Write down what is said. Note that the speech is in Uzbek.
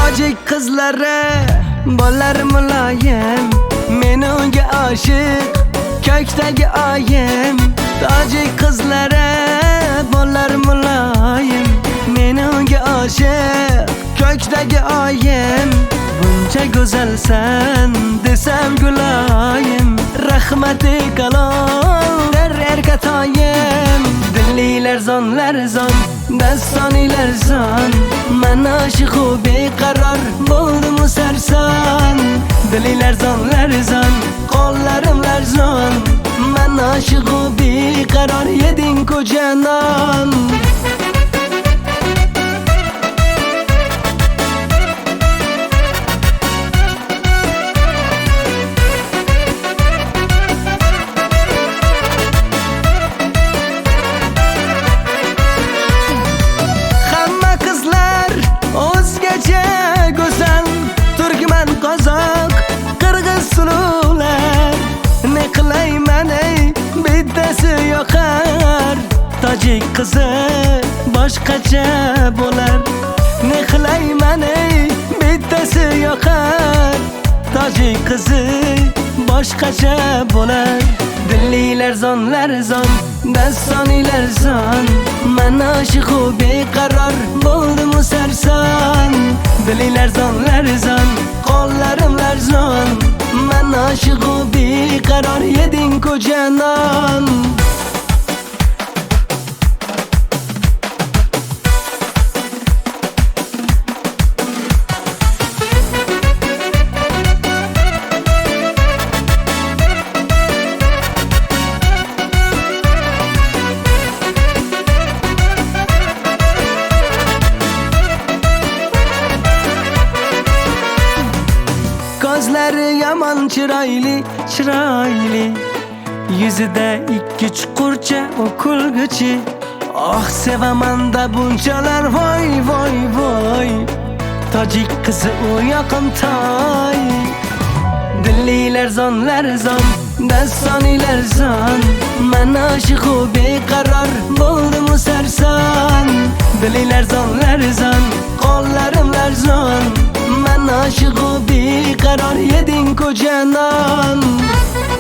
Tojik qizlari bollar muloyim, men unga oshiq ko'kdagi oyim. Tojik qizlari bollar muloyim, men unga oshiq ko'kdagi oyim. Buncha go'zalsan desam guloyim, rahmati kalom der erkatoyim. Dillilar zonlar zon, dastonilar zon, man oshiqu beqaror bo'ldim sarson. Dillilar zonlar zon, qo'llarimlar zon, man oshiqu beqaror yeding ko'janon. Qozoq, qirg'iz suluvlar, ne qilayman ey bittasi yoqar. Tojik qizi boshqacha bo'lar, ne qilayman ey bittasi yoqar. Tojik qizi boshqacha bo'lar. Dillilar zonlar zon, dastonilar zon, man oshiqu beqaror bo'ldim sarson. Dillilar zonlar zon, qo'llarimlar zon, man oshiqu beqaror yeding ko'janon. Ko'zlari yomon chiroyli, chiroyli, yuzida ikki chuqurcha u kulguchi. Oh sevaman-da bunchalar, voy voy voy. Tojik qizi u yoqimtoy. Dillilar zonlar zon, dastonilar zon, man oshiqu beqaror bo'ldim sarson. Dillilar zonlar zon, qo'llarimlar zon, man oshiqu beqaror yeding ko'janon.